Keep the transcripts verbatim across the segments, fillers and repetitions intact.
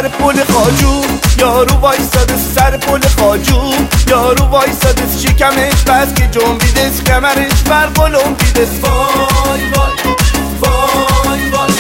سر پل خاجو، یارو وایساده سر پل خاجو، یارو وایساده شکمش بس که جنبیدش کمرش بر قلم بیدش. وای وای وای وای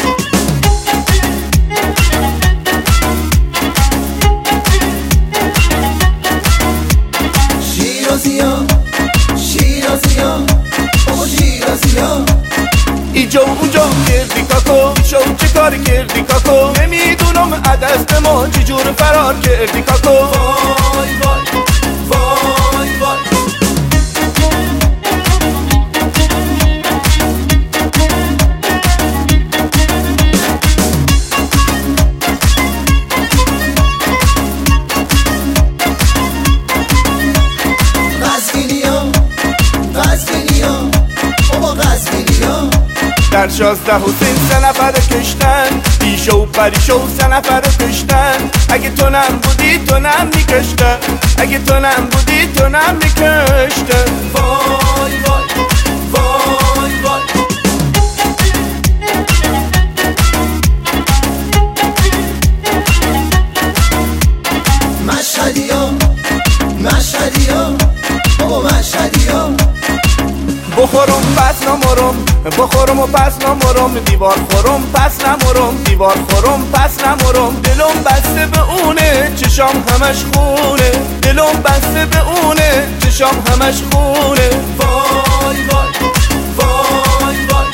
شیرازیا شیرازیا بابا شیرازیا اینجا و اونجا کردی کاکو، شو چه کار کردی کاکو، نمیدونم عدست ما چجور فرار کردی کاکو. وای وای وای وای در شازده حسین سه نفر کشتن، بیشو و پریشو سه نفر کشتن. اگه تو نم بودی تو نم میکشتن، اگه تو نم بودی تو نم میکشتن. وای وای وای وای مشهدیا مشهدیا بابا مشهدیا بخورم پس نمرم، بخورم و پس نمرم، دیوار خورم پس نمرم، دیوار خورم پس نمرم. دلم بسته به اونه چشام همش خونه، دلم بسته به اونه چشام همش خونه. وای وای وای وای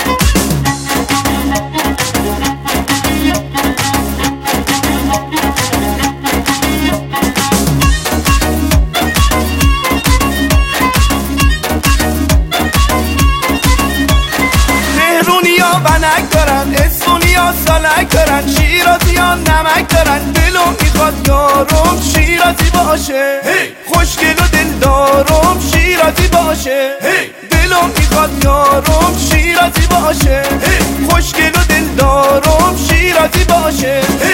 بنک دارن، اسپونیا سالک دارن، شیرازی ها نمک دارن. دلم میخواد یارم شیرازی باشه، خوشگل و دلدارم شیرازی باشه. دلم میخواد یارم شیرازی باشه، خوشگل و دلدارم شیرازی باشه.